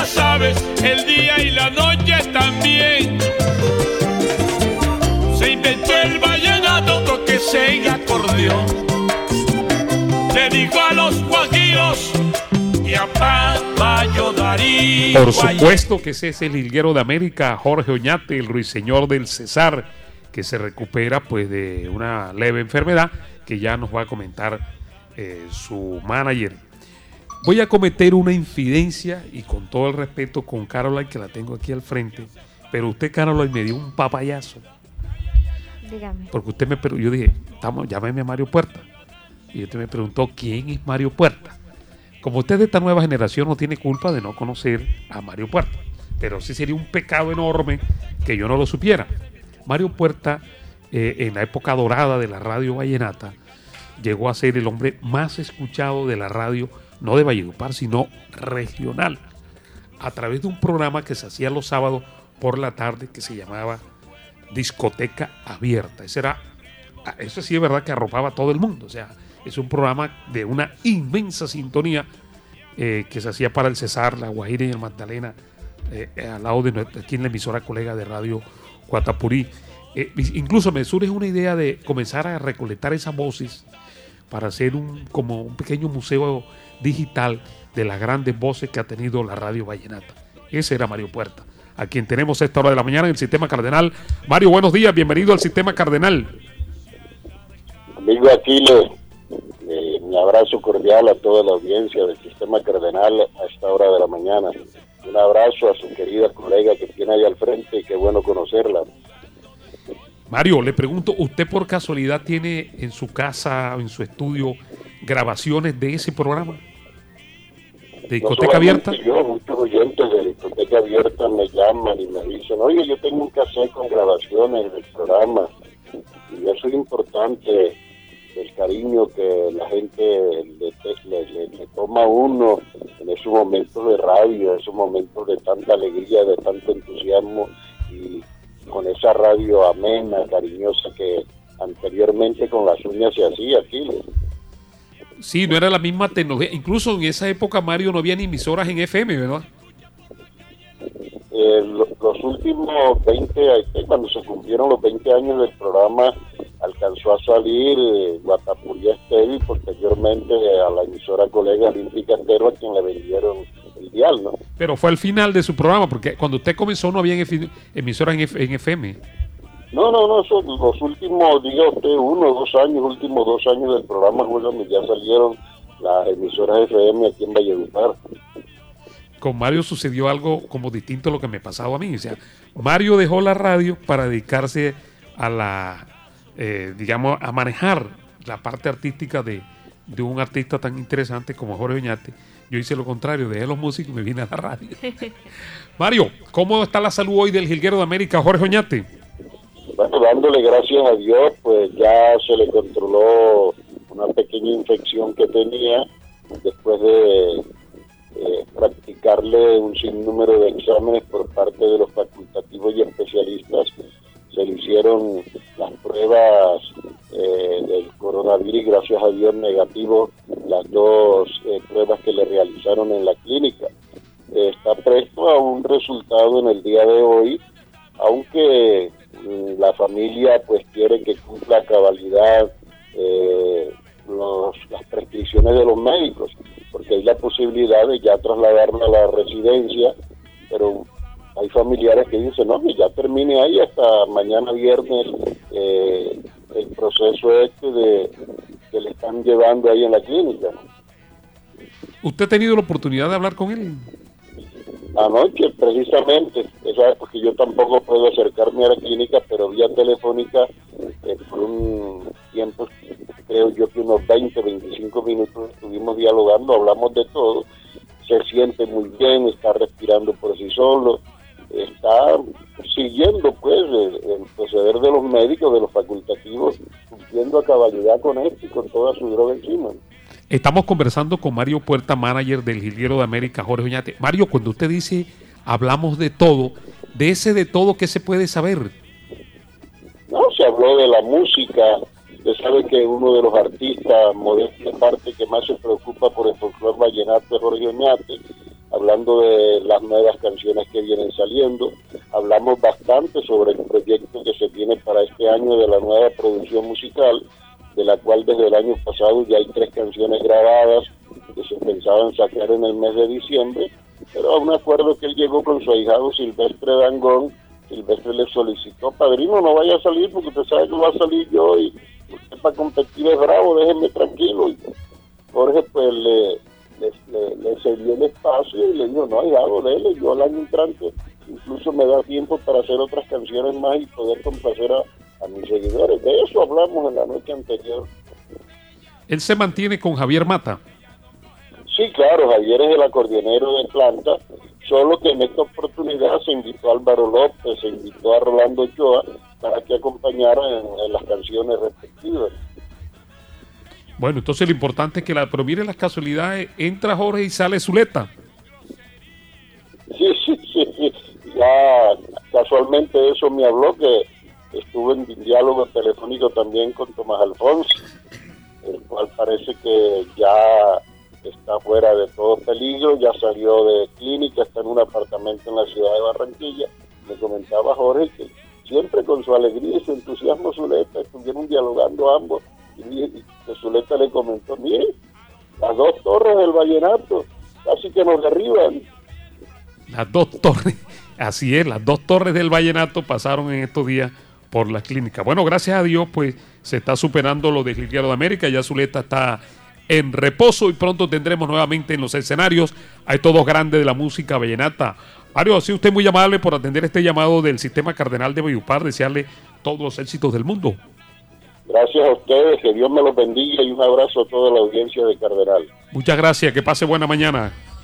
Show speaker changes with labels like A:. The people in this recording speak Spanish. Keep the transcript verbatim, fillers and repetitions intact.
A: ya sabes, el día y la noche también. Se inventó el vallenato, toque y acordeón. Le dijo a los guajiros y a Papayo Darío.
B: Por supuesto que ese es el jilguero de América, Jorge Oñate, el ruiseñor del Cesar, que se recupera pues de una leve enfermedad que ya nos va a comentar eh, su manager. Voy a cometer una infidencia y con todo el respeto con Caroline, que la tengo aquí al frente, pero usted, Caroline, me dio un papayazo.
C: Dígame.
B: Porque usted me preguntó, yo dije, estamos, llámeme a Mario Puerta. Y usted me preguntó, ¿quién es Mario Puerta? Como usted de esta nueva generación no tiene culpa de no conocer a Mario Puerta, pero sí sería un pecado enorme que yo no lo supiera. Mario Puerta, eh, en la época dorada de la radio vallenata, llegó a ser el hombre más escuchado de la radio, no de Valledupar, sino regional, a través de un programa que se hacía los sábados por la tarde que se llamaba Discoteca Abierta. Ese era, eso sí es verdad que arropaba a todo el mundo, o sea, es un programa de una inmensa sintonía eh, que se hacía para el Cesar, la Guajira y el Magdalena, eh, eh, al lado de nuestra, aquí en la emisora colega de Radio Guatapurí. Eh, incluso me surge una idea de comenzar a recolectar esas voces para hacer un, como un pequeño museo digital de las grandes voces que ha tenido la radio vallenata. Ese era Mario Puerta, a quien tenemos a esta hora de la mañana en el Sistema Cardenal. Mario, buenos días, bienvenido al Sistema Cardenal.
D: Amigo Aquiles, eh, mi abrazo cordial a toda la audiencia del Sistema Cardenal a esta hora de la mañana. Un abrazo a su querida colega que tiene ahí al frente, qué bueno conocerla.
B: Mario, le pregunto, ¿usted por casualidad tiene en su casa o en su estudio grabaciones de ese programa? ¿De Discoteca
D: No
B: Abierta?
D: Yo, muchos oyentes de Discoteca Abierta me llaman y me dicen, oye, yo tengo un cassette con grabaciones del programa. Y eso es importante, el cariño que la gente le, le, le, le toma a uno en esos momentos de radio, en esos momentos de tanta alegría, de tanto entusiasmo, y con esa radio amena, cariñosa que anteriormente con las uñas se hacía aquí.
B: Sí, no era la misma tecnología. Incluso en esa época, Mario, no había ni emisoras en F M, ¿verdad?
D: Eh, lo, los últimos veinte, cuando se cumplieron los veinte años del programa, alcanzó a salir eh, Guatapurí Estéreo y posteriormente a la emisora colega Olímpica Estéreo, a quien le vendieron el dial, ¿no?
B: Pero fue al final de su programa, porque cuando usted comenzó no había emisoras en, F en F M.
D: No, no, no, son los últimos, diga usted, uno o dos años, últimos dos años del programa fue donde ya salieron las emisoras F M aquí en Valledupar.
B: Con Mario sucedió algo como distinto a lo que me pasaba a mí. O sea, Mario dejó la radio para dedicarse a la, eh, digamos, a manejar la parte artística de, de un artista tan interesante como Jorge Oñate. Yo hice lo contrario, dejé los músicos y me vine a la radio. Mario, ¿cómo está la salud hoy del jilguero de América, Jorge Oñate?
D: Bueno, dándole gracias a Dios, pues ya se le controló una pequeña infección que tenía después de eh, practicarle un sinnúmero de exámenes por parte de los facultativos y especialistas. Se le hicieron las pruebas eh, del coronavirus y gracias a Dios negativo las dos eh, pruebas que le realizaron en la clínica. Eh, está presto a un resultado en el día de hoy, aunque mm, la familia pues quiere que cumpla a cabalidad eh, los, las prescripciones de los médicos, porque hay la posibilidad de ya trasladarla a la residencia, pero hay familiares que dicen, no, que ya termine ahí hasta mañana viernes eh, el proceso este de que le están llevando ahí en la clínica.
B: ¿Usted ha tenido la oportunidad de hablar con él?
D: Anoche, precisamente, ¿sabes? Porque yo tampoco puedo acercarme a la clínica, pero vía telefónica, eh, por un tiempo, creo yo que unos veinte, veinticinco minutos estuvimos dialogando, hablamos de todo, se siente muy bien, está respirando por sí solo, está siguiendo pues el, el proceder de los médicos, de los facultativos, cumpliendo a cabalidad con esto y con toda su droga encima.
B: Estamos conversando con Mario Puerta, manager del jilguero de América, Jorge Oñate. Mario, cuando usted dice hablamos de todo, de ese de todo, ¿qué se puede saber?
D: No, se habló de la música. Usted sabe que uno de los artistas, modestia aparte, que más se preocupa por el folclore vallenato es Jorge Oñate. hablando de las nuevas canciones que vienen saliendo. Hablamos bastante sobre el proyecto que se tiene para este año de la nueva producción musical, de la cual desde el año pasado ya hay tres canciones grabadas que se pensaban sacar en el mes de diciembre, pero a un acuerdo que él llegó con su ahijado Silvestre Dangond. Silvestre le solicitó: padrino, no vaya a salir porque usted sabe que va a salir yo y usted para competir es bravo, déjenme tranquilo. Y Jorge pues le, le, le, le cedió el espacio y le dijo: no, ahijado, dele, yo al año entrante incluso me da tiempo para hacer otras canciones más y poder complacer a, a mis seguidores. De eso hablamos en la noche anterior.
B: ¿Él se mantiene con Javier Mata?
D: Sí, claro, Javier es el acordeonero de planta, solo que en esta oportunidad se invitó a Álvaro López, se invitó a Rolando Ochoa para que acompañaran en, en las canciones respectivas.
B: Bueno, entonces lo importante es que, la, pero mire las casualidades, entra Jorge y sale Zuleta.
D: Sí, sí, sí, sí, ya casualmente eso me habló, que estuve en diálogo telefónico también con Tomás Alfonso, el cual parece que ya está fuera de todo peligro, ya salió de clínica, está en un apartamento en la ciudad de Barranquilla. Me comentaba Jorge que siempre con su alegría y su entusiasmo Zuleta estuvieron dialogando ambos, y, y que Zuleta le comentó: mire, las dos torres del vallenato casi que nos derriban.
B: Las dos torres, así es, las dos torres del vallenato pasaron en estos días por la clínica. Bueno, gracias a Dios pues se está superando lo de Jilguero de América, ya Zuleta está en reposo y pronto tendremos nuevamente en los escenarios a estos dos grandes de la música vallenata. Mario, ha sido usted muy amable por atender este llamado del Sistema Cardenal de Valledupar, desearle todos los éxitos del mundo.
D: Gracias a ustedes, que Dios me los bendiga y un abrazo a toda la audiencia de Cardenal.
B: Muchas gracias, que pase buena mañana.